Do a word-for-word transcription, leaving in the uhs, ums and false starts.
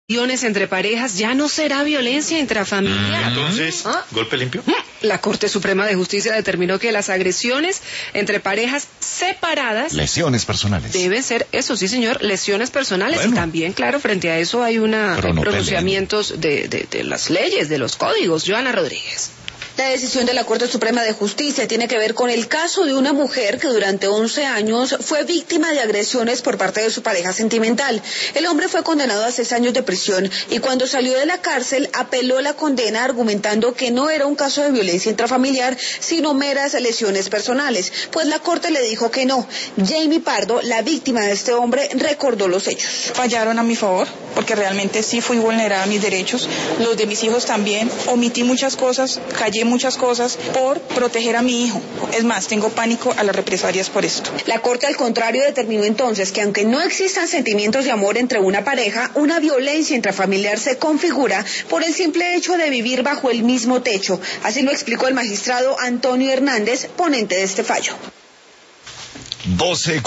entre parejas ya no será violencia intrafamiliar. Entonces, ¿Ah? ¿golpe limpio? La Corte Suprema de Justicia determinó que las agresiones entre parejas separadas... lesiones personales. Deben ser, eso sí señor, lesiones personales. Bueno. Y también, claro, frente a eso hay una pronunciamientos de, de, de las leyes, de los códigos. Joana Rodríguez. La decisión de la Corte Suprema de Justicia tiene que ver con el caso de una mujer que durante once años fue víctima de agresiones por parte de su pareja sentimental. El hombre fue condenado a seis años de prisión y cuando salió de la cárcel apeló la condena argumentando que no era un caso de violencia intrafamiliar, sino meras lesiones personales. Pues la Corte le dijo que no. Jamie Pardo, la víctima de este hombre, recordó los hechos. Fallaron a mi favor, porque realmente sí fui vulnerada a mis derechos, los de mis hijos también. Omití muchas cosas, callé muchas cosas por proteger a mi hijo. Es más, tengo pánico a las represalias por esto. La Corte, al contrario, determinó entonces que aunque no existan sentimientos de amor entre una pareja, una violencia intrafamiliar se configura por el simple hecho de vivir bajo el mismo techo. Así lo explicó el magistrado Antonio Hernández, ponente de este fallo. doce